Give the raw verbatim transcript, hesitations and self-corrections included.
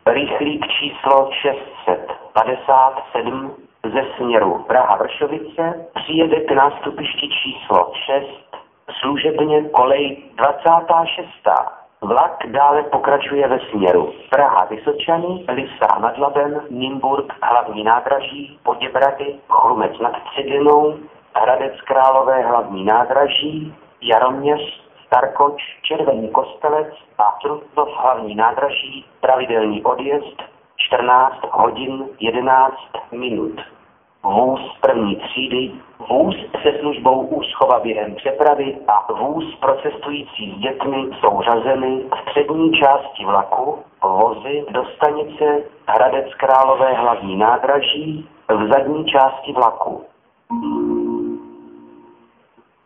Rychlík číslo šest set padesát sedm ze směru Praha-Vršovice přijede k nástupišti číslo šest, služebně kolej dvacátá šestá Vlak dále pokračuje ve směru Praha-Vysočany, Lysá nad Labem, Nymburk, hlavní nádraží, Poděbrady, Chlumec nad Cidlinou, Hradec Králové, hlavní nádraží, Jaroměř, Starkoč, Červený Kostelec a Trutnov, hlavní nádraží, pravidelný odjezd čtrnáct hodin jedenáct minut. Vůz první třídy, vůz se službou úschova během přepravy a vůz pro cestující s dětmi jsou řazeny v přední části vlaku, vozy do stanice Hradec Králové, hlavní nádraží v zadní části vlaku.